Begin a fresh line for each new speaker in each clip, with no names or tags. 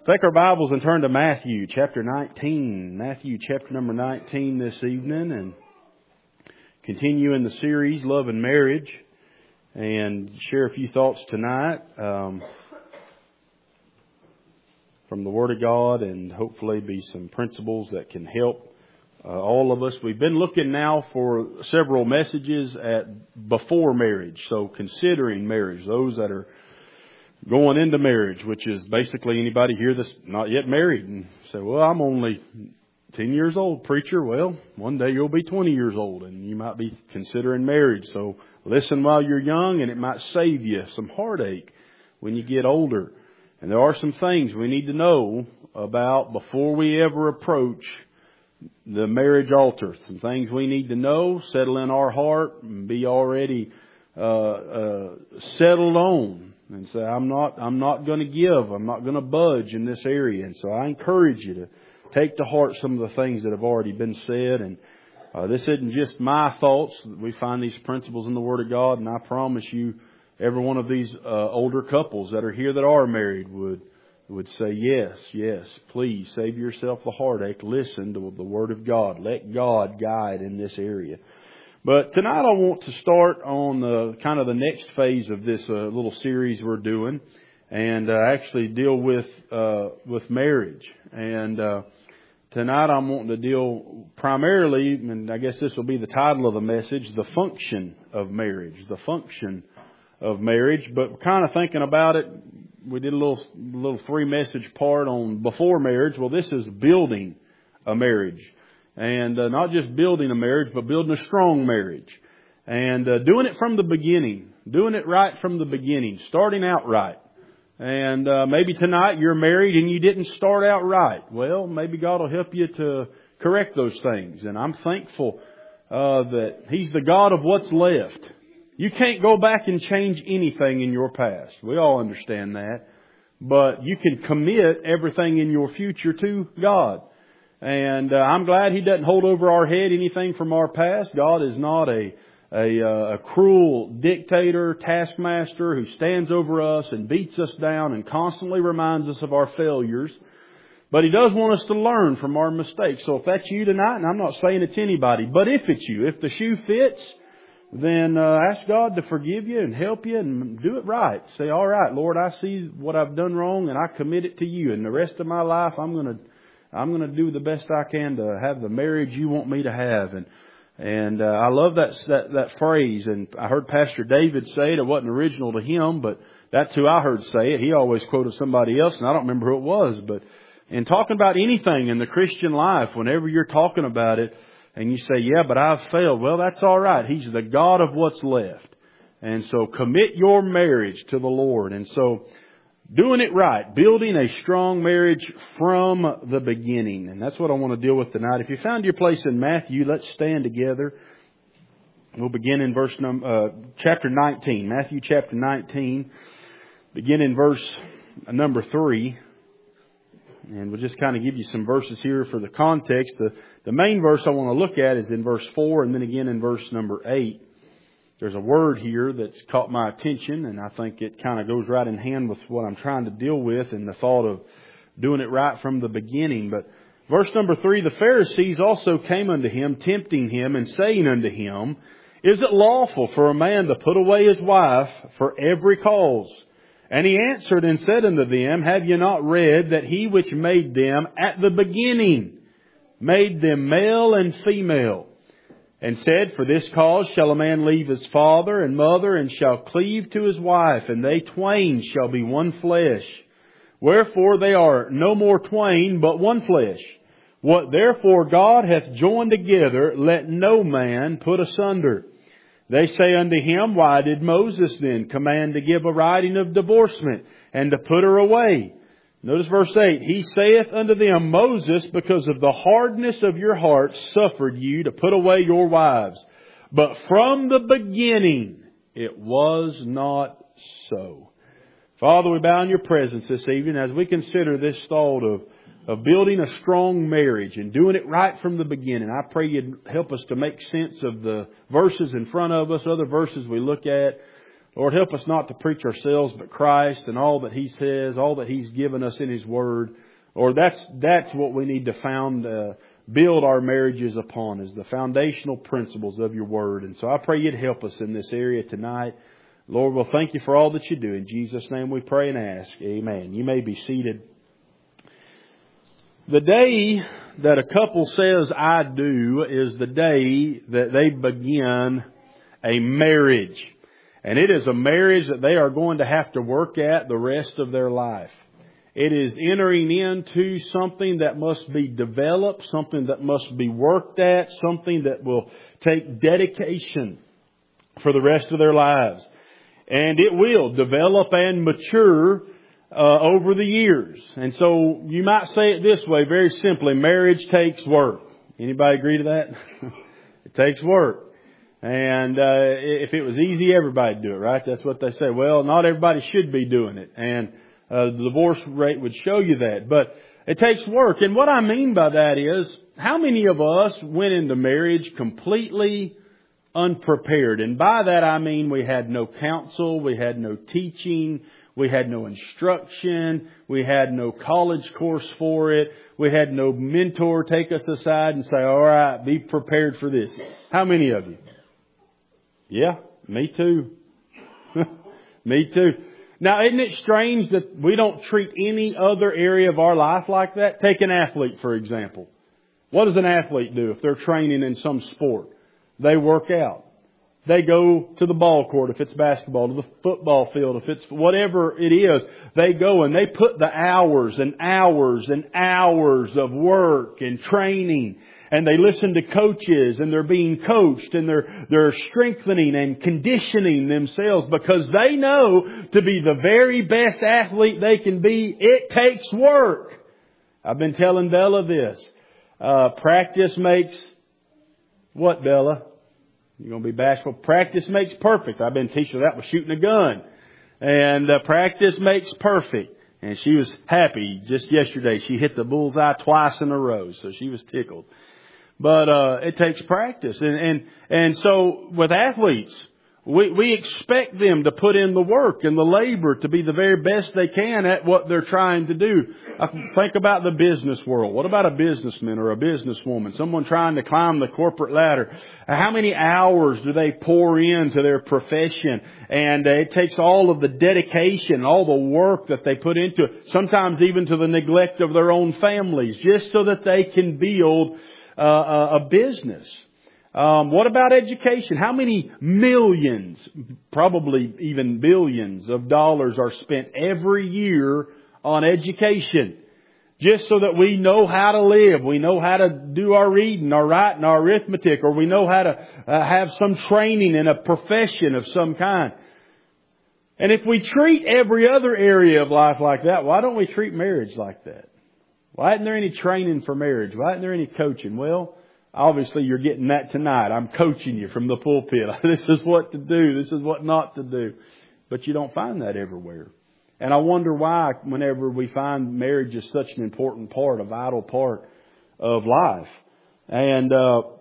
Take our Bibles and turn to Matthew chapter 19. Matthew chapter number 19 this evening, and continue in the series Love and Marriage, and share a few thoughts tonight from the Word of God, and hopefully be some principles that can help all of us. We've been looking now for several messages at before marriage, so considering marriage, those that are going into marriage, which is basically anybody here that's not yet married and say, well, I'm only 10 years old, preacher. Well, one day you'll be 20 years old and you might be considering marriage. So listen while you're young, and it might save you some heartache when you get older. And there are some things we need to know about before we ever approach the marriage altar. Some things we need to know, settle in our heart, and be already settled on. And say, I'm not going to give. I'm not going to budge in this area. And so I encourage you to take to heart some of the things that have already been said. And this isn't just my thoughts. We find these principles in the Word of God. And I promise you, every one of these older couples that are here that are married would say, yes, please save yourself the heartache. Listen to the Word of God. Let God guide in this area. But tonight I want to start on the next phase of this little series we're doing, and actually deal with marriage. And tonight I'm wanting to deal primarily, and I guess this will be the title of the message, the function of marriage. The function of marriage. But kind of thinking about it, we did a little 3-message part on before marriage. Well, this is building a marriage. And not just building a marriage, but building a strong marriage. And doing it from the beginning. Doing it right from the beginning. Starting out right. And maybe tonight you're married and you didn't start out right. Well, maybe God will help you to correct those things. And I'm thankful that He's the God of what's left. You can't go back and change anything in your past. We all understand that. But you can commit everything in your future to God. And I'm glad He doesn't hold over our head anything from our past. God is not a cruel dictator, taskmaster who stands over us and beats us down and constantly reminds us of our failures. But He does want us to learn from our mistakes. So if that's you tonight, and I'm not saying it's anybody, but if it's you, if the shoe fits, then ask God to forgive you and help you and do it right. Say, all right, Lord, I see what I've done wrong and I commit it to You. And the rest of my life, I'm going to do the best I can to have the marriage You want me to have. And I love that phrase. And I heard Pastor David say it. It wasn't original to him, but that's who I heard say it. He always quoted somebody else, and I don't remember who it was. But in talking about anything in the Christian life, whenever you're talking about it and you say, yeah, but I've failed. Well, that's all right. He's the God of what's left. And so commit your marriage to the Lord. And so doing it right, building a strong marriage from the beginning. And that's what I want to deal with tonight. If you found your place in Matthew, let's stand together. We'll begin in chapter 19. Matthew chapter 19. Begin in verse number 3. And we'll just kind of give you some verses here for the context. The main verse I want to look at is in verse 4 and then again in verse number 8. There's a word here that's caught my attention, and I think it kind of goes right in hand with what I'm trying to deal with and the thought of doing it right from the beginning. But verse number 3, the Pharisees also came unto Him, tempting Him and saying unto Him, Is it lawful for a man to put away his wife for every cause? And He answered and said unto them, Have ye not read that He which made them at the beginning made them male and female? And said, For this cause shall a man leave his father and mother, and shall cleave to his wife, and they twain shall be one flesh. Wherefore they are no more twain, but one flesh. What therefore God hath joined together, let no man put asunder. They say unto Him, Why did Moses then command to give a writing of divorcement, and to put her away? Notice verse 8, He saith unto them, Moses, because of the hardness of your hearts, suffered you to put away your wives. But from the beginning it was not so. Father, we bow in Your presence this evening as we consider this thought of building a strong marriage and doing it right from the beginning. I pray You'd help us to make sense of the verses in front of us, other verses we look at. Lord, help us not to preach ourselves, but Christ and all that He says, all that He's given us in His Word. Lord, that's what we need to build our marriages upon, is the foundational principles of Your Word. And so I pray You'd help us in this area tonight. Lord, we'll thank You for all that You do. In Jesus' name we pray and ask. Amen. You may be seated. The day that a couple says I do is the day that they begin a marriage. And it is a marriage that they are going to have to work at the rest of their life. It is entering into something that must be developed, something that must be worked at, something that will take dedication for the rest of their lives. And it will develop and mature over the years. And so you might say it this way, very simply, marriage takes work. Anybody agree to that? It takes work. And if it was easy, everybody'd do it, right? That's what they say. Well, not everybody should be doing it. And the divorce rate would show you that. But it takes work. And what I mean by that is, how many of us went into marriage completely unprepared? And by that I mean we had no counsel, we had no teaching, we had no instruction, we had no college course for it, we had no mentor take us aside and say, all right, be prepared for this. How many of you? Yeah, me too. Me too. Now, isn't it strange that we don't treat any other area of our life like that? Take an athlete, for example. What does an athlete do if they're training in some sport? They work out. They go to the ball court if it's basketball, to the football field if it's whatever it is. They go and they put the hours and hours and hours of work and training. And they listen to coaches and they're being coached and they're strengthening and conditioning themselves because they know to be the very best athlete they can be, it takes work. I've been telling Bella this. Practice makes what, Bella? You're going to be bashful. Practice makes perfect. I've been teaching her that with shooting a gun. And practice makes perfect. And she was happy just yesterday. She hit the bullseye twice in a row. So she was tickled. But it takes practice. And so with athletes, we expect them to put in the work and the labor to be the very best they can at what they're trying to do. Think about the business world. What about a businessman or a businesswoman? Someone trying to climb the corporate ladder. How many hours do they pour into their profession? And it takes all of the dedication, all the work that they put into it, sometimes even to the neglect of their own families, just so that they can build a business. What about education? How many millions, probably even billions of dollars are spent every year on education? Just so that we know how to live. We know how to do our reading, our writing, our arithmetic, or we know how to have some training in a profession of some kind. And if we treat every other area of life like that, why don't we treat marriage like that? Why isn't there any training for marriage? Why isn't there any coaching? Well, obviously you're getting that tonight. I'm coaching you from the pulpit. This is what to do. This is what not to do. But you don't find that everywhere. And I wonder why whenever we find marriage is such an important part, a vital part of life. And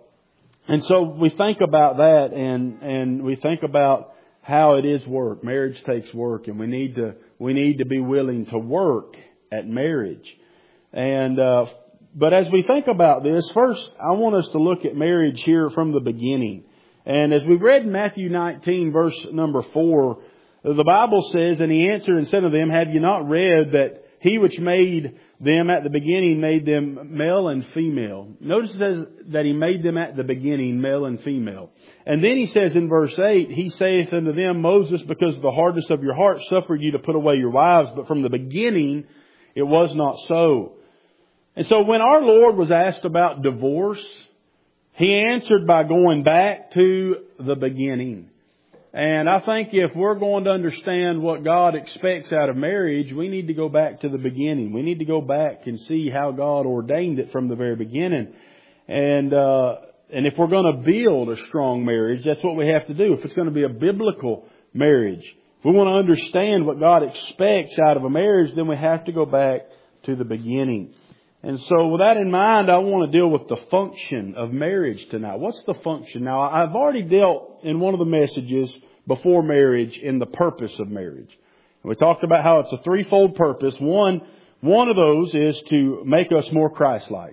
so we think about that and we think about how it is work. Marriage takes work and we need to be willing to work at marriage. And but as we think about this, first I want us to look at marriage here from the beginning. And as we've read in Matthew 19 verse number 4, the Bible says, and He answered and said to them, have you not read that He which made them at the beginning made them male and female? Notice it says that He made them at the beginning male and female. And then He says in verse 8, He saith unto them, Moses, because of the hardness of your heart, suffered you to put away your wives, but from the beginning it was not so. And so when our Lord was asked about divorce, He answered by going back to the beginning. And I think if we're going to understand what God expects out of marriage, we need to go back to the beginning. We need to go back and see how God ordained it from the very beginning. And if we're going to build a strong marriage, that's what we have to do. If it's going to be a biblical marriage, if we want to understand what God expects out of a marriage, then we have to go back to the beginning. And so with that in mind, I want to deal with the function of marriage tonight. What's the function? Now, I've already dealt in one of the messages before marriage in the purpose of marriage. And we talked about how it's a threefold purpose. One of those is to make us more Christ-like.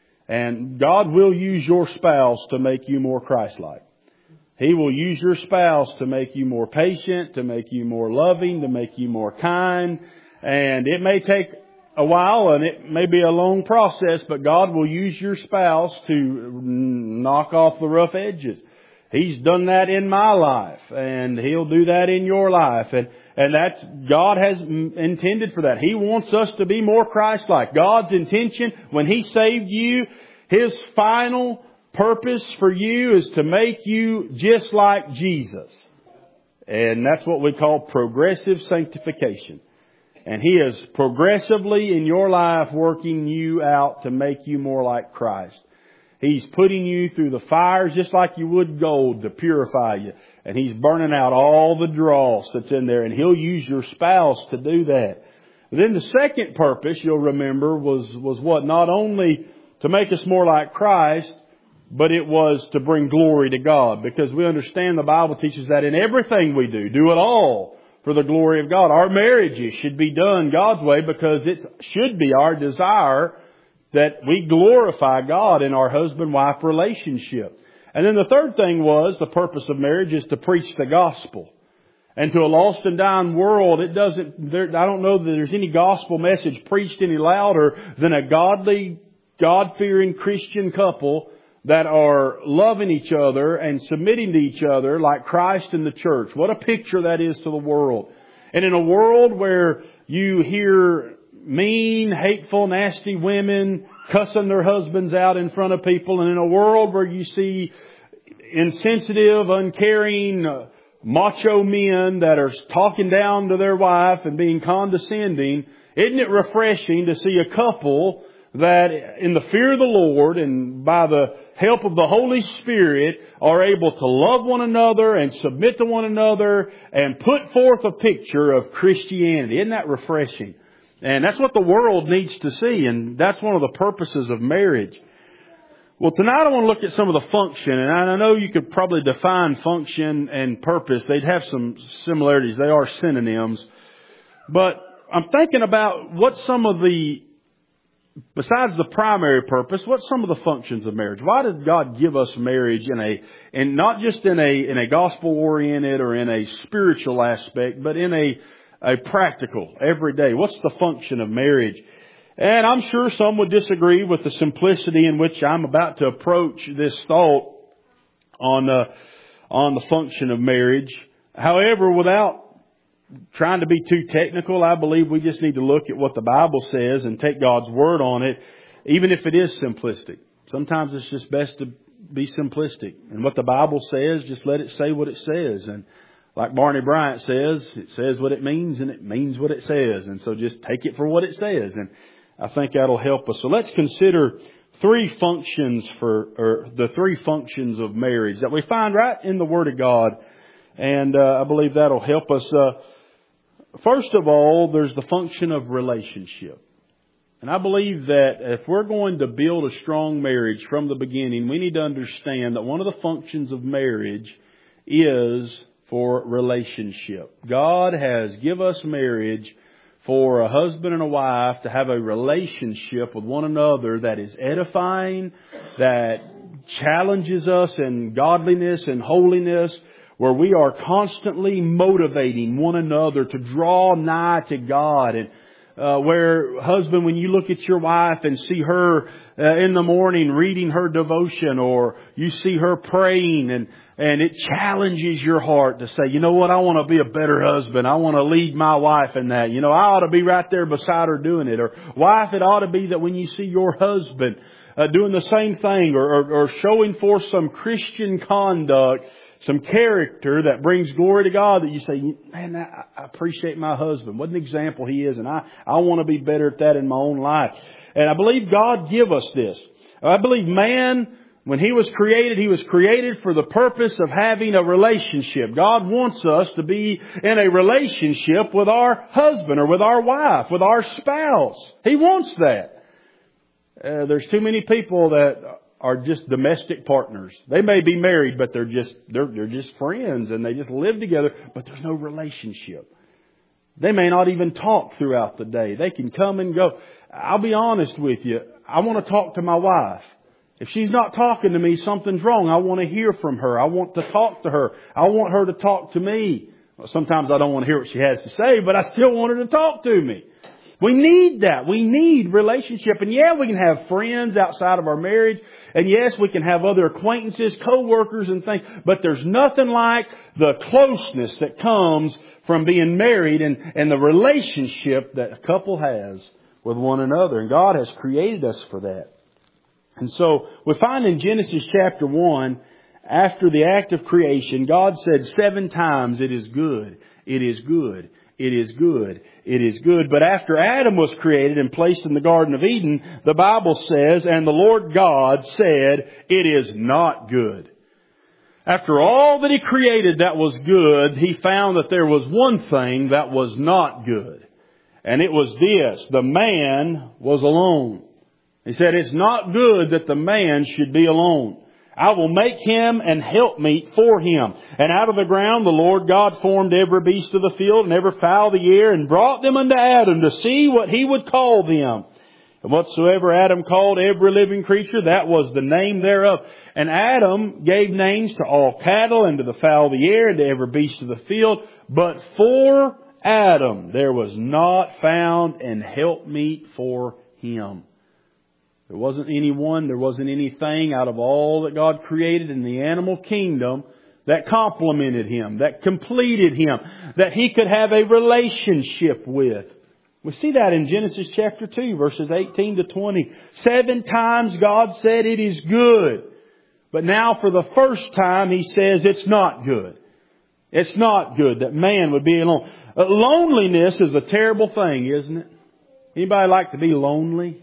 And God will use your spouse to make you more Christ-like. He will use your spouse to make you more patient, to make you more loving, to make you more kind. And it may take a while and it may be a long process, but God will use your spouse to knock off the rough edges. He's done that in my life, and He'll do that in your life. And that's, God has intended for that. He wants us to be more Christ-like. God's intention when He saved you, His final purpose for you is to make you just like Jesus. And that's what we call progressive sanctification. And He is progressively in your life working you out to make you more like Christ. He's putting you through the fires just like you would gold to purify you. And He's burning out all the dross that's in there. And He'll use your spouse to do that. But then the second purpose, you'll remember, was what? Not only to make us more like Christ, but it was to bring glory to God. Because we understand the Bible teaches that in everything we do it all for the glory of God. Our marriages should be done God's way because it should be our desire that we glorify God in our husband-wife relationship. And then the third thing was, the purpose of marriage is to preach the gospel. And to a lost and dying world, I don't know that there's any gospel message preached any louder than a godly, God-fearing Christian couple that are loving each other and submitting to each other like Christ in the church. What a picture that is to the world. And in a world where you hear mean, hateful, nasty women cussing their husbands out in front of people, and in a world where you see insensitive, uncaring, macho men that are talking down to their wife and being condescending, isn't it refreshing to see a couple that in the fear of the Lord and by the help of the Holy Spirit are able to love one another and submit to one another and put forth a picture of Christianity? Isn't that refreshing? And that's what the world needs to see, and that's one of the purposes of marriage. Well, tonight I want to look at some of the function, and I know you could probably define function and purpose. They'd have some similarities. They are synonyms. But I'm thinking about what some of the, besides the primary purpose, what's some of the functions of marriage? Why did God give us marriage and not just in a gospel-oriented or in a spiritual aspect, but in a practical, everyday? What's the function of marriage? And I'm sure some would disagree with the simplicity in which I'm about to approach this thought on the function of marriage. However, without trying to be too technical, I believe we just need to look at what the Bible says and take God's word on it, even if it is simplistic. Sometimes it's just best to be simplistic. And what the Bible says, just let it say what it says. And like Barney Bryant says, it says what it means and it means what it says. And so just take it for what it says. And I think that'll help us. So let's consider the three functions of marriage that we find right in the Word of God. And I believe that'll help us. First of all, there's the function of relationship. And I believe that if we're going to build a strong marriage from the beginning, we need to understand that one of the functions of marriage is for relationship. God has given us marriage for a husband and a wife to have a relationship with one another that is edifying, that challenges us in godliness and holiness, where we are constantly motivating one another to draw nigh to God. And where, husband, when you look at your wife and see her in the morning reading her devotion, or you see her praying, and it challenges your heart to say, you know what, I want to be a better husband. I want to lead my wife in that. You know, I ought to be right there beside her doing it. Or wife, it ought to be that when you see your husband doing the same thing or showing forth some Christian conduct, some character that brings glory to God, that you say, man, I appreciate my husband. What an example he is. And I want to be better at that in my own life. And I believe God give us this. I believe man, when he was created for the purpose of having a relationship. God wants us to be in a relationship with our husband or with our wife, with our spouse. He wants that. There's too many people that are just domestic partners. They may be married, but they're just friends and they just live together, but there's no relationship. They may not even talk throughout the day. They can come and go. I'll be honest with you. I want to talk to my wife. If she's not talking to me, something's wrong. I want to hear from her. I want to talk to her. I want her to talk to me. Well, sometimes I don't want to hear what she has to say, but I still want her to talk to me. We need that. We need relationship. And yeah, we can have friends outside of our marriage. And yes, we can have other acquaintances, co-workers and things. But there's nothing like the closeness that comes from being married and the relationship that a couple has with one another. And God has created us for that. And so we find in Genesis chapter 1, after the act of creation, God said 7 times, "It is good, it is good, it is good, it is good." But after Adam was created and placed in the Garden of Eden, the Bible says, "And the Lord God said, it is not good." After all that He created that was good, He found that there was one thing that was not good. And it was this: the man was alone. He said, "It's not good that the man should be alone. I will make him an helpmeet for him. And out of the ground the Lord God formed every beast of the field and every fowl of the air, and brought them unto Adam to see what he would call them. And whatsoever Adam called every living creature, that was the name thereof. And Adam gave names to all cattle, and to the fowl of the air, and to every beast of the field. But for Adam there was not found an helpmeet for him." There wasn't anyone, there wasn't anything out of all that God created in the animal kingdom that complemented him, that completed him, that he could have a relationship with. We see that in Genesis chapter 2, verses 18 to 20. 7 times God said it is good. But now for the first time He says it's not good. It's not good that man would be alone. Loneliness is a terrible thing, isn't it? Anybody like to be lonely?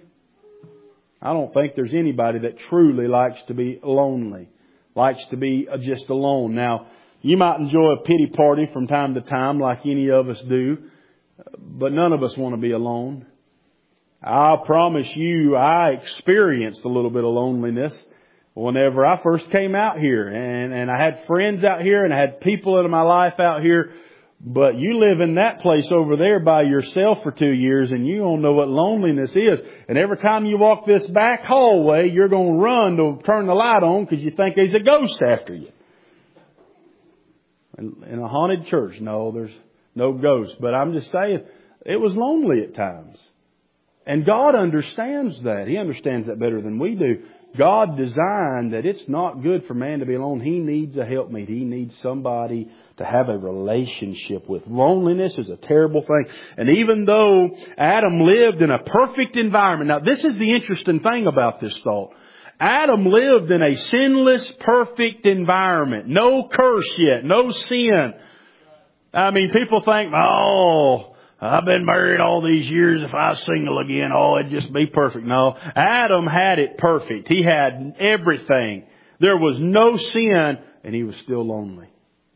I don't think there's anybody that truly likes to be lonely, likes to be just alone. Now, you might enjoy a pity party from time to time like any of us do, but none of us want to be alone. I'll promise you, I experienced a little bit of loneliness whenever I first came out here. And I had friends out here and I had people in my life out here. But you live in that place over there by yourself for 2 years and you don't know what loneliness is. And every time you walk this back hallway, you're going to run to turn the light on because you think there's a ghost after you. In a haunted church, no, there's no ghost. But I'm just saying, it was lonely at times. And God understands that. He understands that better than we do. God designed that it's not good for man to be alone. He needs a helpmeet. He needs somebody to have a relationship with. Loneliness is a terrible thing. And even though Adam lived in a perfect environment. Now this is the interesting thing about this thought. Adam lived in a sinless, perfect environment. No curse yet. No sin. I mean, people think, oh, I've been married all these years. If I was single again, it'd just be perfect. No, Adam had it perfect. He had everything. There was no sin, and he was still lonely.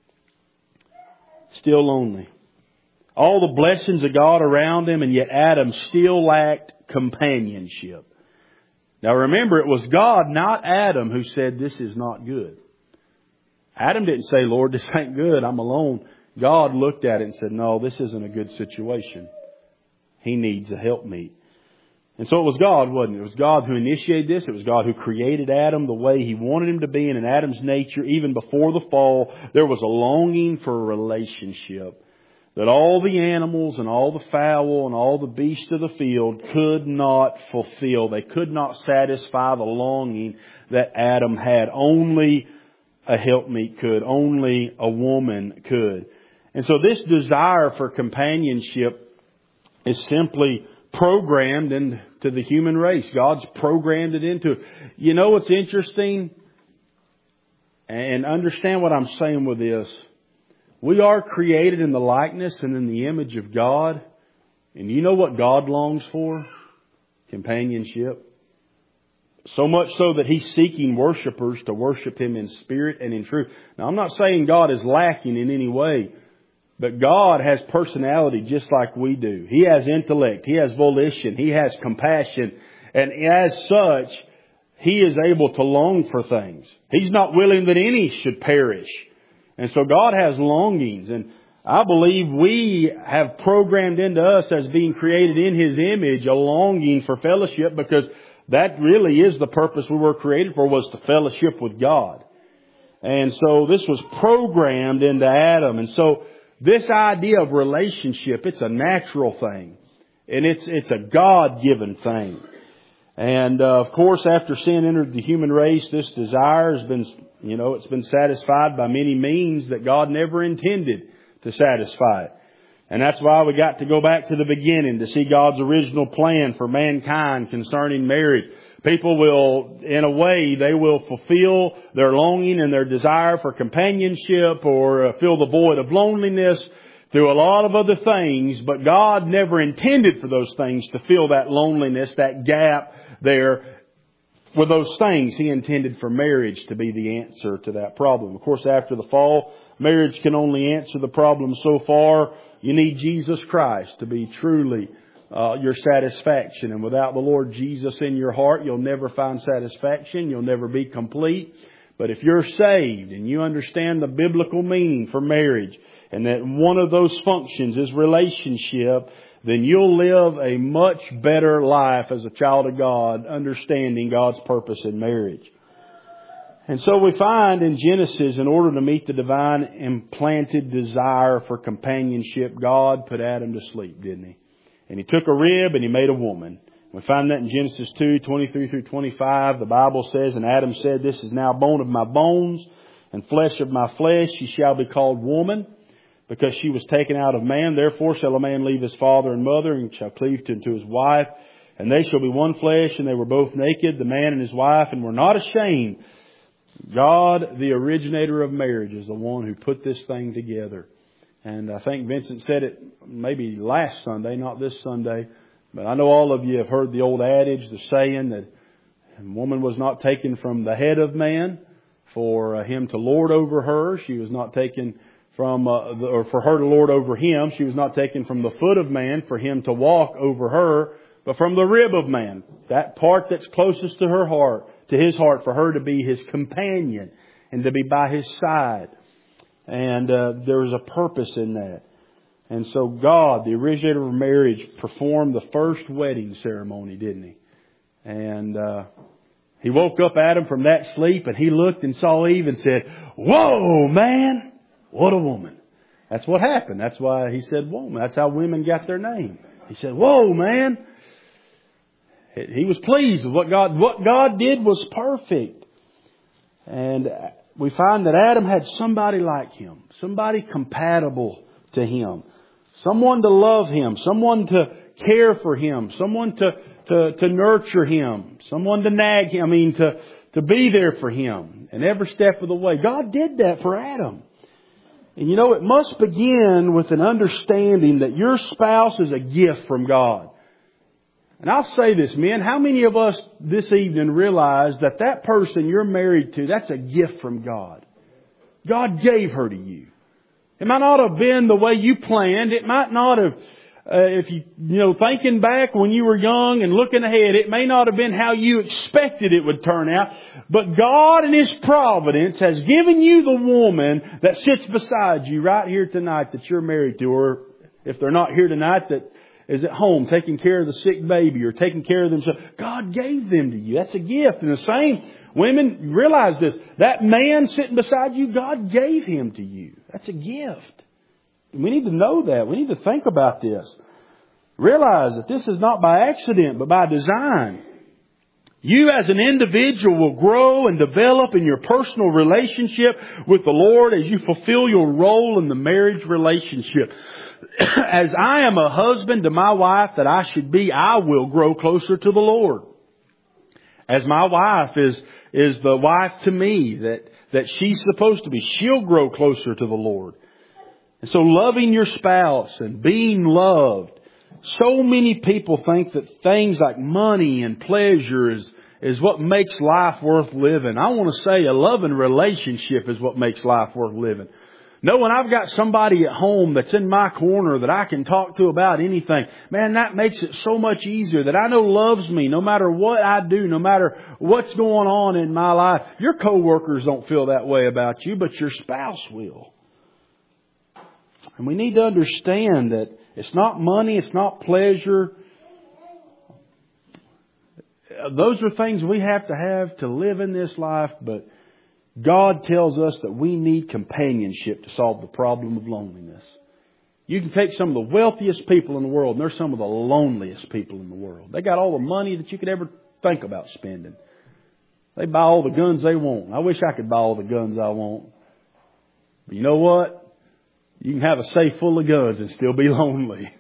Still lonely. All the blessings of God around him, and yet Adam still lacked companionship. Now remember, it was God, not Adam, who said this is not good. Adam didn't say, "Lord, this ain't good. I'm alone." God looked at it and said, "No, this isn't a good situation. He needs a helpmeet." And so it was God, wasn't it? It was God who initiated this. It was God who created Adam the way He wanted him to be. And in Adam's nature, even before the fall, there was a longing for a relationship that all the animals and all the fowl and all the beasts of the field could not fulfill. They could not satisfy the longing that Adam had. Only a helpmeet could. Only a woman could. And so this desire for companionship is simply programmed into the human race. God's programmed it into it. You know what's interesting? And understand what I'm saying with this. We are created in the likeness and in the image of God. And you know what God longs for? Companionship. So much so that He's seeking worshipers to worship Him in spirit and in truth. Now I'm not saying God is lacking in any way. But God has personality just like we do. He has intellect. He has volition. He has compassion. And as such, He is able to long for things. He's not willing that any should perish. And so God has longings. And I believe we have programmed into us as being created in His image a longing for fellowship, because that really is the purpose we were created for, was to fellowship with God. And so this was programmed into Adam. And so this idea of relationship, it's a natural thing. And it's a God-given thing. And of course, after sin entered the human race, this desire has been, it's been satisfied by many means that God never intended to satisfy it. And that's why we got to go back to the beginning to see God's original plan for mankind concerning marriage. People will, in a way, they will fulfill their longing and their desire for companionship, or fill the void of loneliness through a lot of other things. But God never intended for those things to fill that loneliness, that gap there. With those things, He intended for marriage to be the answer to that problem. Of course, after the fall, marriage can only answer the problem so far. You need Jesus Christ to be truly your satisfaction. And without the Lord Jesus in your heart, you'll never find satisfaction. You'll never be complete. But if you're saved and you understand the biblical meaning for marriage, and that one of those functions is relationship, then you'll live a much better life as a child of God, understanding God's purpose in marriage. And so we find in Genesis, in order to meet the divine implanted desire for companionship, God put Adam to sleep, didn't He? And He took a rib and He made a woman. We find that in Genesis 2:23 through 25. The Bible says, "And Adam said, This is now bone of my bones and flesh of my flesh. She shall be called woman, because she was taken out of man. Therefore shall a man leave his father and mother, and shall cleave to his wife. And they shall be one flesh. And they were both naked, the man and his wife, and were not ashamed." God, the originator of marriage, is the one who put this thing together. And I think Vincent said it maybe last Sunday, not this Sunday. But I know all of you have heard the old adage, the saying that a woman was not taken from the head of man for him to lord over her. She was not taken from, or for her to lord over him. She was not taken from the foot of man for him to walk over her, but from the rib of man. That part that's closest to her heart, to his heart, for her to be his companion and to be by his side. And there was a purpose in that. And so God, the originator of marriage, performed the first wedding ceremony, didn't He? And He woke up Adam from that sleep, and he looked and saw Eve and said, "Whoa, man, what a woman." That's what happened. That's why He said woman. That's how women got their name. He said, "Whoa, man." He was pleased with what God did was perfect. And we find that Adam had somebody like him, somebody compatible to him, someone to love him, someone to care for him, someone to nurture him, someone to nag him, to be there for him in every step of the way. God did that for Adam. And it must begin with an understanding that your spouse is a gift from God. And I'll say this, men, how many of us this evening realize that person you're married to, that's a gift from God? God gave her to you. It might not have been the way you planned. It might not have, if you thinking back when you were young and looking ahead, it may not have been how you expected it would turn out. But God in His providence has given you the woman that sits beside you right here tonight that you're married to. Or if they're not here tonight, that is at home taking care of the sick baby or taking care of themselves. God gave them to you. That's a gift. And the same, women, realize this. That man sitting beside you, God gave him to you. That's a gift. We need to know that. We need to think about this. Realize that this is not by accident, but by design. You as an individual will grow and develop in your personal relationship with the Lord as you fulfill your role in the marriage relationship. As I am a husband to my wife that I should be, I will grow closer to the Lord. As my wife is the wife to me that she's supposed to be, she'll grow closer to the Lord. And so loving your spouse and being loved. So many people think that things like money and pleasure is what makes life worth living. I want to say a loving relationship is what makes life worth living. Knowing I've got somebody at home that's in my corner that I can talk to about anything, man, that makes it so much easier, that I know loves me no matter what I do, no matter what's going on in my life. Your coworkers don't feel that way about you, but your spouse will. And we need to understand that it's not money, it's not pleasure. Those are things we have to live in this life, but God tells us that we need companionship to solve the problem of loneliness. You can take some of the wealthiest people in the world, and they're some of the loneliest people in the world. They got all the money that you could ever think about spending. They buy all the guns they want. I wish I could buy all the guns I want. But you know what? You can have a safe full of guns and still be lonely.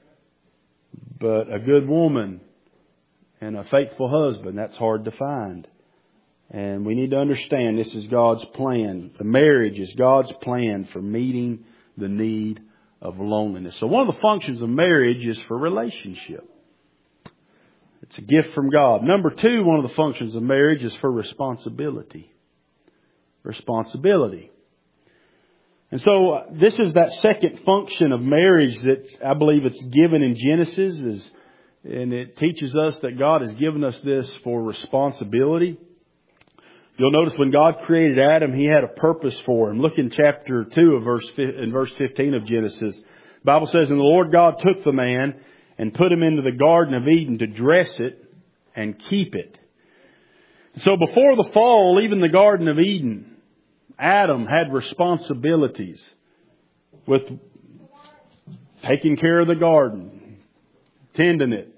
But a good woman and a faithful husband, that's hard to find. And we need to understand this is God's plan. The marriage is God's plan for meeting the need of loneliness. So one of the functions of marriage is for relationship. It's a gift from God. Number two, one of the functions of marriage is for responsibility. Responsibility. And so this is that second function of marriage that I believe it's given in Genesis, and it teaches us that God has given us this for responsibility. You'll notice when God created Adam, He had a purpose for him. Look in chapter 2 of verse 15 of Genesis. The Bible says, "And the Lord God took the man and put him into the Garden of Eden to dress it and keep it." So before the fall, even the Garden of Eden, Adam had responsibilities with taking care of the garden, tending it,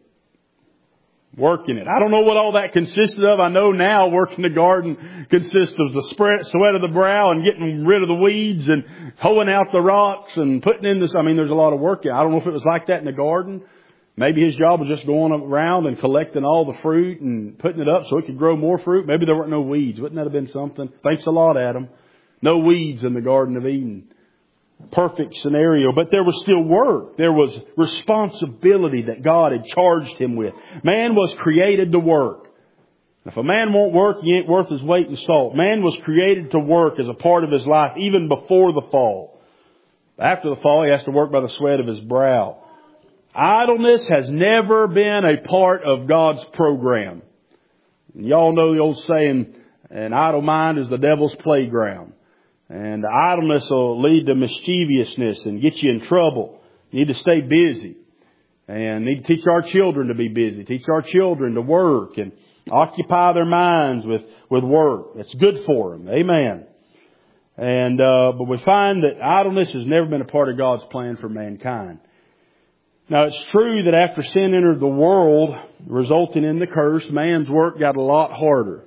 working it. I don't know what all that consisted of. I know now working the garden consists of the sweat of the brow and getting rid of the weeds and hoeing out the rocks and putting in this. I mean, there's a lot of work. I don't know if it was like that in the garden. Maybe his job was just going around and collecting all the fruit and putting it up so it could grow more fruit. Maybe there weren't no weeds. Wouldn't that have been something? Thanks a lot, Adam. No weeds in the Garden of Eden. Perfect scenario. But there was still work. There was responsibility that God had charged him with. Man was created to work. If a man won't work, he ain't worth his weight in salt. Man was created to work as a part of his life, even before the fall. After the fall, he has to work by the sweat of his brow. Idleness has never been a part of God's program. Y'all know the old saying, an idle mind is the devil's playground. And idleness will lead to mischievousness and get you in trouble. You need to stay busy. And need to teach our children to be busy. Teach our children to work and occupy their minds with work. It's good for them. Amen. And but we find that idleness has never been a part of God's plan for mankind. Now it's true that after sin entered the world, resulting in the curse, man's work got a lot harder.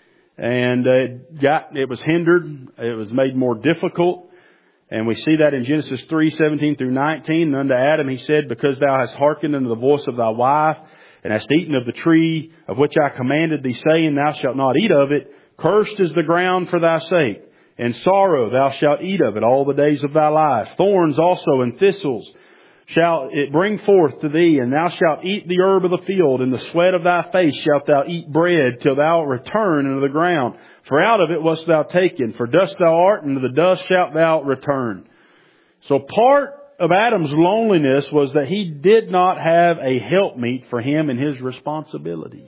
And it was hindered. It was made more difficult. And we see that in Genesis 3:17 through 19. And unto Adam he said, "Because thou hast hearkened unto the voice of thy wife, and hast eaten of the tree of which I commanded thee, saying, Thou shalt not eat of it, cursed is the ground for thy sake. And sorrow thou shalt eat of it all the days of thy life. Thorns also and thistles shall it bring forth to thee, and thou shalt eat the herb of the field. In the sweat of thy face shalt thou eat bread, till thou return into the ground. For out of it wast thou taken. For dust thou art, and to the dust shalt thou return." So part of Adam's loneliness was that he did not have a helpmeet for him in his responsibilities.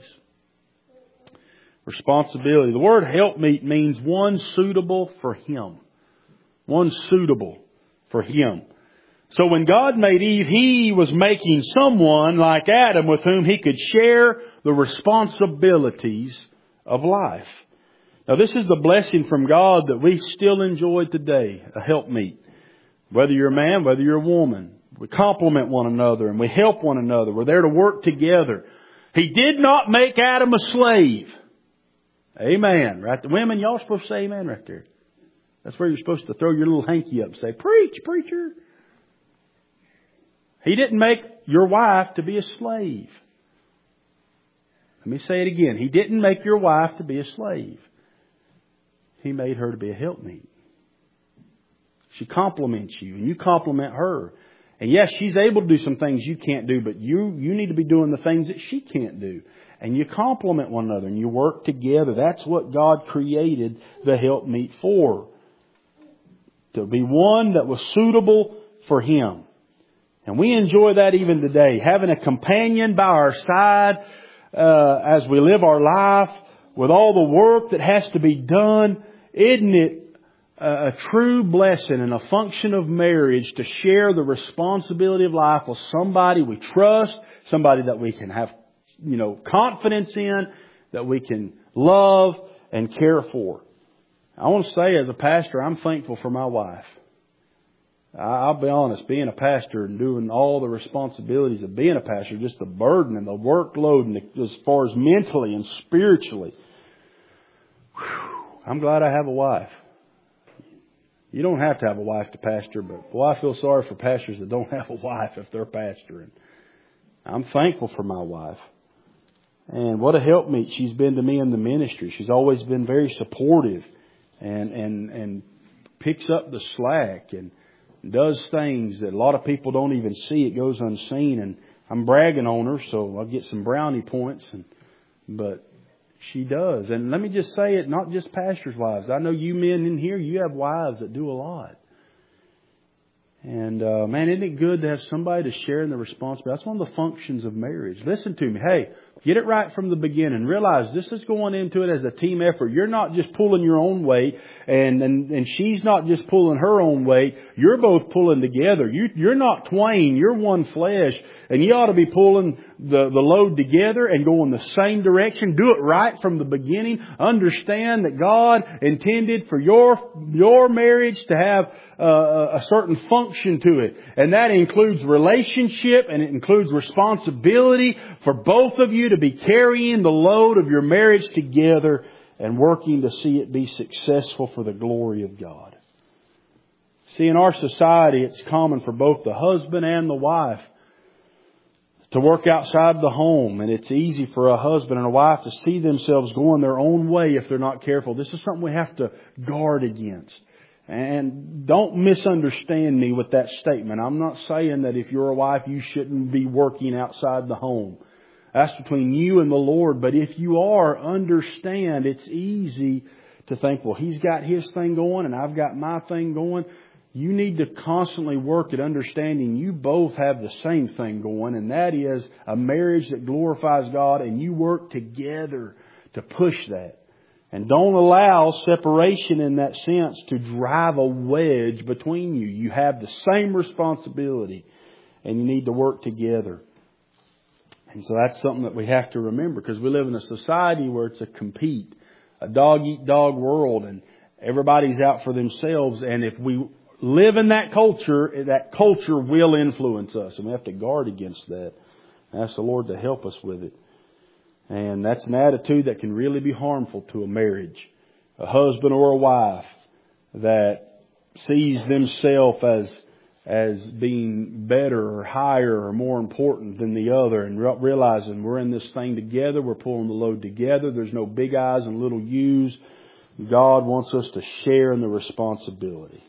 Responsibility. The word helpmeet means one suitable for him. One suitable for him. So when God made Eve, He was making someone like Adam with whom He could share the responsibilities of life. Now this is the blessing from God that we still enjoy today, a helpmeet. Whether you're a man, whether you're a woman, we complement one another and we help one another. We're there to work together. He did not make Adam a slave. Amen. Right? The women, y'all supposed to say amen right there. That's where you're supposed to throw your little hanky up and say, "Preach, preacher." He didn't make your wife to be a slave. Let me say it again. He didn't make your wife to be a slave. He made her to be a helpmeet. She compliments you and you compliment her. And yes, she's able to do some things you can't do, but you need to be doing the things that she can't do. And you complement one another and you work together. That's what God created the helpmeet for. to be one that was suitable for him. And we enjoy that even today, having a companion by our side as we live our life with all the work that has to be done. Isn't it a true blessing and a function of marriage to share the responsibility of life with somebody we trust, somebody that we can have, confidence in, that we can love and care for. I want to say, as a pastor, I'm thankful for my wife. I'll be honest, being a pastor and doing all the responsibilities of being a pastor, just the burden and the workload, and as far as mentally and spiritually, I'm glad I have a wife. You don't have to have a wife to pastor, but boy, I feel sorry for pastors that don't have a wife if they're pastoring. I'm thankful for my wife. And what a helpmeet she's been to me in the ministry. She's always been very supportive and picks up the slack and does things that a lot of people don't even see. It goes unseen. And I'm bragging on her, so I'll get some brownie points. But she does. And let me just say it, not just pastors' wives. I know you men in here, you have wives that do a lot. And man, isn't it good to have somebody to share in the responsibility? That's one of the functions of marriage. Listen to me. Hey, get it right from the beginning. Realize this is going into it as a team effort. You're not just pulling your own weight, and she's not just pulling her own weight. You're both pulling together. You're not twain. You're one flesh. And you ought to be pulling the load together and going the same direction. Do it right from the beginning. Understand that God intended for your marriage to have a certain function to it. And that includes relationship, and it includes responsibility for both of you to be carrying the load of your marriage together and working to see it be successful for the glory of God. See, in our society, it's common for both the husband and the wife to work outside the home. And it's easy for a husband and a wife to see themselves going their own way if they're not careful. This is something we have to guard against. And don't misunderstand me with that statement. I'm not saying that if you're a wife, you shouldn't be working outside the home. That's between you and the Lord. But if you are, understand it's easy to think, well, he's got his thing going and I've got my thing going. You need to constantly work at understanding you both have the same thing going, and that is a marriage that glorifies God, and you work together to push that. And don't allow separation in that sense to drive a wedge between you. You have the same responsibility, and you need to work together. And so that's something that we have to remember, because we live in a society where it's a dog-eat-dog world, and everybody's out for themselves. And if we live in that culture will influence us, and we have to guard against that. Ask the Lord to help us with it. And that's an attitude that can really be harmful to a marriage. A husband or a wife that sees themselves as being better or higher or more important than the other, and realizing we're in this thing together, we're pulling the load together, there's no big I's and little U's. God wants us to share in the responsibility.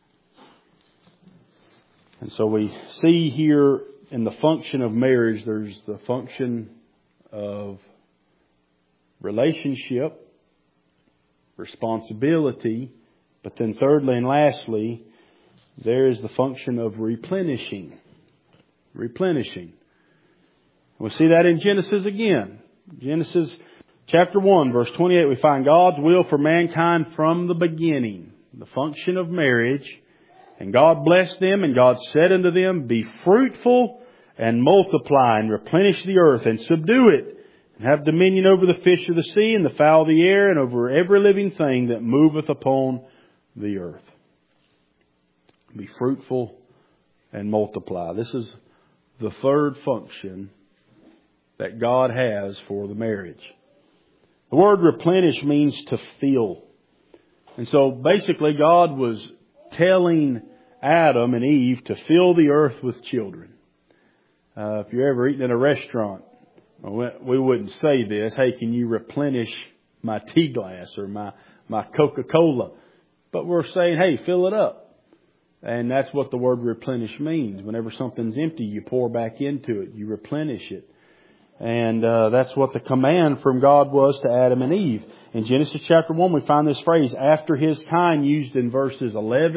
And so we see here in the function of marriage, there's the function of relationship, responsibility, but then thirdly and lastly, there is the function of replenishing. Replenishing. We see that in Genesis again. Genesis chapter 1, verse 28, we find God's will for mankind from the beginning. The function of marriage. And God blessed them, and God said unto them, be fruitful and multiply and replenish the earth and subdue it, and have dominion over the fish of the sea and the fowl of the air and over every living thing that moveth upon the earth. Be fruitful and multiply. This is the third function that God has for the marriage. The word replenish means to fill. And so basically God was telling Adam and Eve to fill the earth with children. If you're ever eating at a restaurant, we wouldn't say this, hey, can you replenish my tea glass or my Coca-Cola? But we're saying, hey, fill it up. And that's what the word replenish means. Whenever something's empty, you pour back into it. You replenish it. And that's what the command from God was to Adam and Eve. In Genesis chapter 1, we find this phrase, after his kind, used in verses 11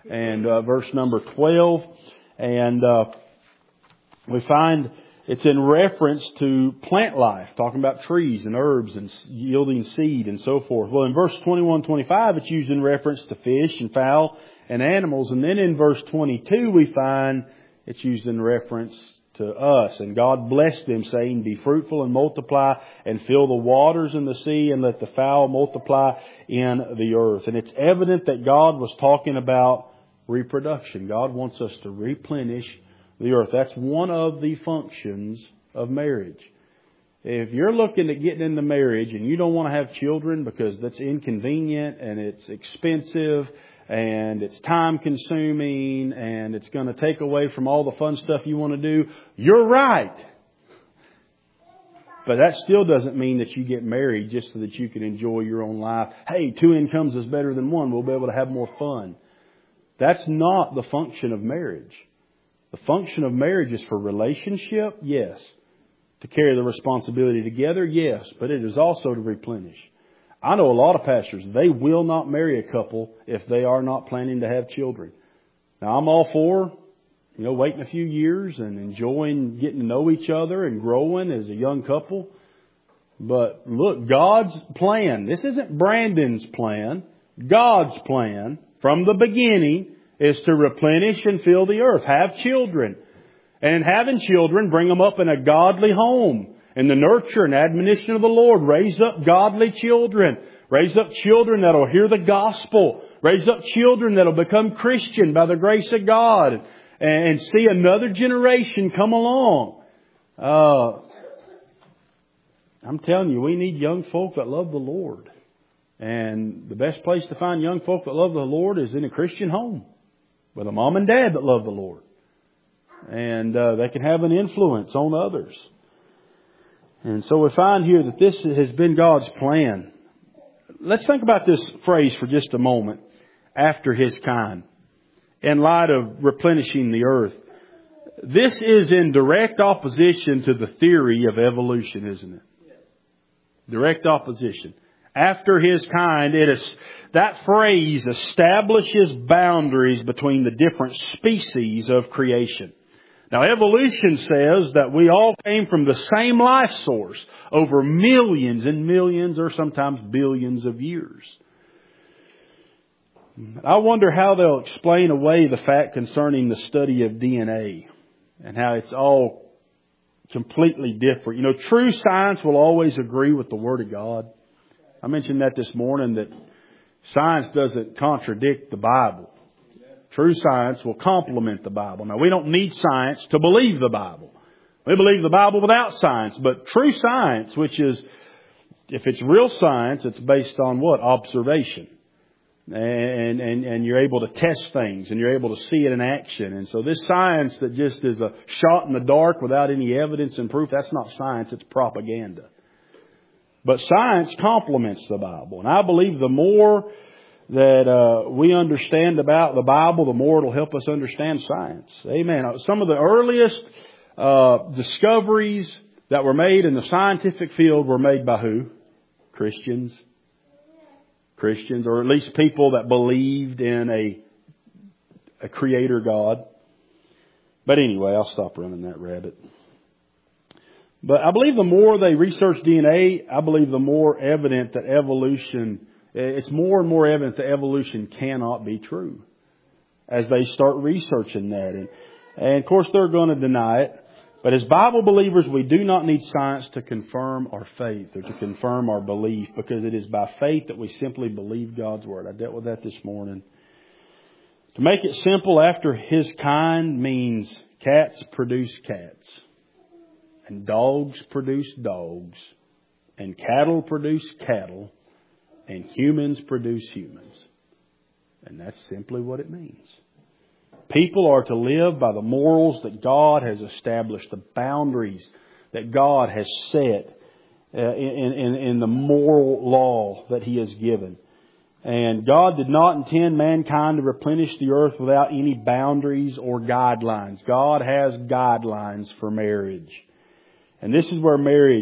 and verse number 12. And we find it's in reference to plant life, talking about trees and herbs and yielding seed and so forth. Well, in verse 21, 25, it's used in reference to fish and fowl and animals. And then in verse 22, we find it's used in reference to us. And God blessed them, saying, "Be fruitful and multiply, and fill the waters in the sea, and let the fowl multiply in the earth." And it's evident that God was talking about reproduction. God wants us to replenish the earth. That's one of the functions of marriage. If you're looking at getting into marriage and you don't want to have children because that's inconvenient and it's expensive and it's time consuming and it's going to take away from all the fun stuff you want to do, you're right. But that still doesn't mean that you get married just so that you can enjoy your own life. Hey, 2 incomes is better than 1. We'll be able to have more fun. That's not the function of marriage. The function of marriage is for relationship, yes. To carry the responsibility together, yes. But it is also to replenish. I know a lot of pastors, they will not marry a couple if they are not planning to have children. Now, I'm all for, waiting a few years and enjoying getting to know each other and growing as a young couple. But look, God's plan, this isn't Brandon's plan. God's plan from the beginning is to replenish and fill the earth. Have children. And having children, bring them up in a godly home. In the nurture and admonition of the Lord. Raise up godly children. Raise up children that will hear the gospel. Raise up children that will become Christian by the grace of God. And see another generation come along. I'm telling you, we need young folk that love the Lord. And the best place to find young folk that love the Lord is in a Christian home. With a mom and dad that love the Lord. And they can have an influence on others. And so we find here that this has been God's plan. Let's think about this phrase for just a moment. After His kind. In light of replenishing the earth. This is in direct opposition to the theory of evolution, isn't it? Direct opposition. After His kind, that phrase establishes boundaries between the different species of creation. Now, evolution says that we all came from the same life source over millions and millions or sometimes billions of years. I wonder how they'll explain away the fact concerning the study of DNA and how it's all completely different. True science will always agree with the Word of God. I mentioned that this morning, that science doesn't contradict the Bible. True science will complement the Bible. Now, we don't need science to believe the Bible. We believe the Bible without science. But true science, which is, if it's real science, it's based on what? Observation. And you're able to test things and you're able to see it in action. And so this science that just is a shot in the dark without any evidence and proof, that's not science, it's propaganda. But science complements the Bible. And I believe the more that we understand about the Bible, the more it'll help us understand science. Amen. Some of the earliest discoveries that were made in the scientific field were made by who? Christians, or at least people that believed in a creator God. But anyway, I'll stop running that rabbit. But I believe the more they research DNA, I believe the more evident that evolution, it's more and more evident that evolution cannot be true as they start researching that. And of course they're going to deny it. But as Bible believers, we do not need science to confirm our faith or to confirm our belief, because it is by faith that we simply believe God's Word. I dealt with that this morning. To make it simple, after His kind means cats produce cats, and dogs produce dogs, and cattle produce cattle, and humans produce humans. And that's simply what it means. People are to live by the morals that God has established, the boundaries that God has set in the moral law that He has given. And God did not intend mankind to replenish the earth without any boundaries or guidelines. God has guidelines for marriage. And this is where marriage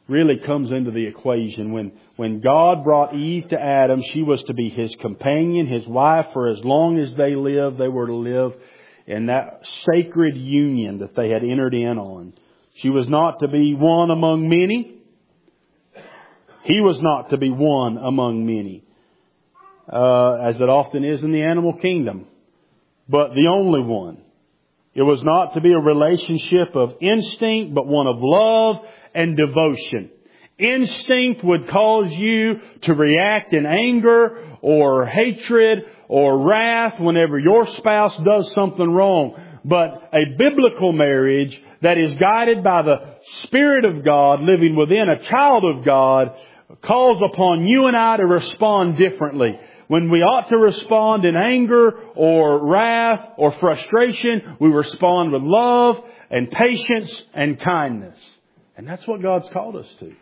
really comes into the equation. When God brought Eve to Adam, she was to be his companion, his wife, for as long as they lived, they were to live in that sacred union that they had entered in on. She was not to be one among many. He was not to be one among many, as it often is in the animal kingdom, but the only one. It was not to be a relationship of instinct, but one of love and devotion. Instinct would cause you to react in anger or hatred or wrath whenever your spouse does something wrong. But a biblical marriage that is guided by the Spirit of God living within a child of God calls upon you and I to respond differently. When we ought to respond in anger or wrath or frustration, we respond with love and patience and kindness. And that's what God's called us to.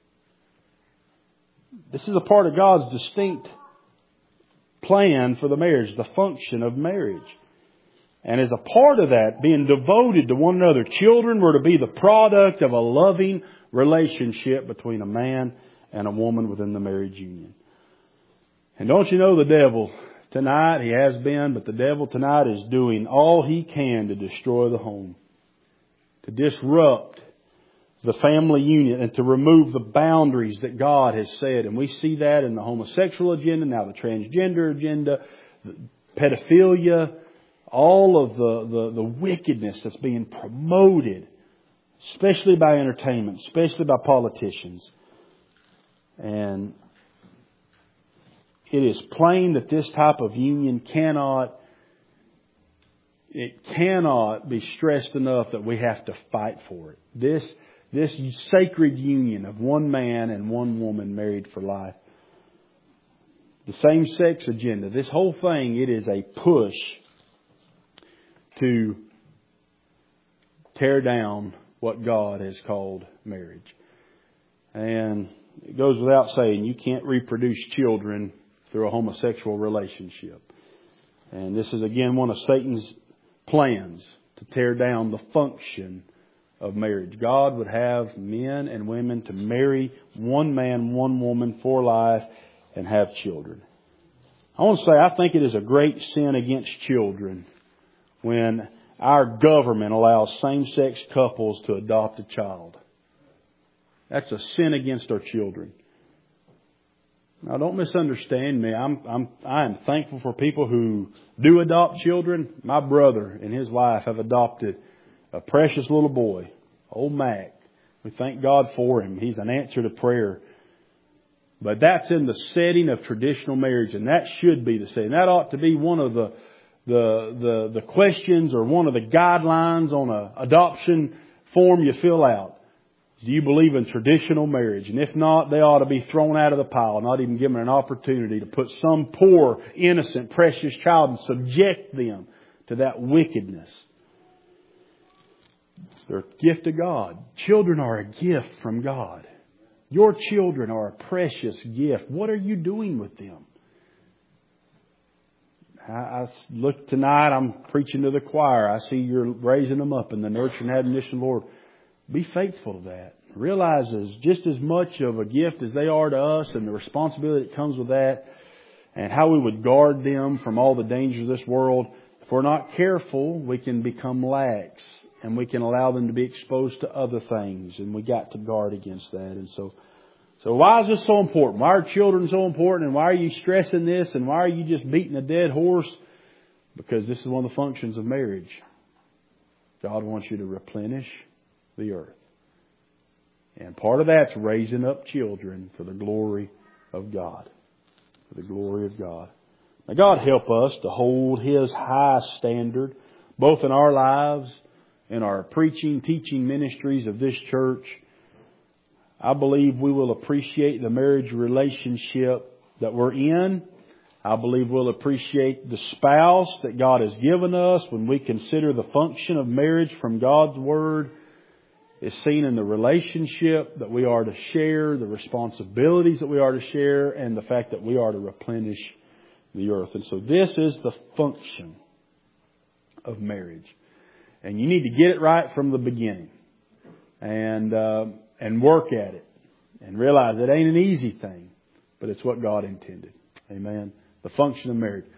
This is a part of God's distinct plan for the marriage, the function of marriage. And as a part of that, being devoted to one another, children were to be the product of a loving relationship between a man and a woman within the marriage union. And don't you know the devil tonight, he has been, but the devil tonight is doing all he can to destroy the home, to disrupt the family union and to remove the boundaries that God has set. And we see that in the homosexual agenda, now the transgender agenda, the pedophilia, all of the wickedness that's being promoted, especially by entertainment, especially by politicians. And it is plain that this type of union cannot be stressed enough that we have to fight for it. This sacred union of one man and one woman married for life. The same-sex agenda. This whole thing, it is a push to tear down what God has called marriage. And it goes without saying, you can't reproduce children through a homosexual relationship. And this is again one of Satan's plans to tear down the function of marriage. God would have men and women to marry one man, one woman for life and have children. I want to say I think it is a great sin against children when our government allows same-sex couples to adopt a child. That's a sin against our children. Now, don't misunderstand me. I am thankful for people who do adopt children. My brother and his wife have adopted a precious little boy, old Mac. We thank God for him. He's an answer to prayer. But that's in the setting of traditional marriage, and that should be the setting. That ought to be one of the questions or one of the guidelines on an adoption form you fill out. Do you believe in traditional marriage? And if not, they ought to be thrown out of the pile, not even given an opportunity to put some poor, innocent, precious child and subject them to that wickedness. They're a gift of God. Children are a gift from God. Your children are a precious gift. What are you doing with them? I look tonight, I'm preaching to the choir. I see you're raising them up in the nurture and admonition of the Lord. Be faithful to that. Realize it's just as much of a gift as they are to us and the responsibility that comes with that and how we would guard them from all the dangers of this world. If we're not careful, we can become lax and we can allow them to be exposed to other things, and we got to guard against that. And so why is this so important? Why are children so important? And why are you stressing this? And why are you just beating a dead horse? Because this is one of the functions of marriage. God wants you to replenish the earth. And part of that's raising up children for the glory of God. For the glory of God. Now God help us to hold His high standard, both in our lives, in our preaching, teaching ministries of this church. I believe we will appreciate the marriage relationship that we're in. I believe we'll appreciate the spouse that God has given us when we consider the function of marriage from God's Word is seen in the relationship that we are to share, the responsibilities that we are to share, and the fact that we are to replenish the earth. And so this is the function of marriage. And you need to get it right from the beginning and work at it. and realize it ain't an easy thing, but it's what God intended. Amen. The function of marriage.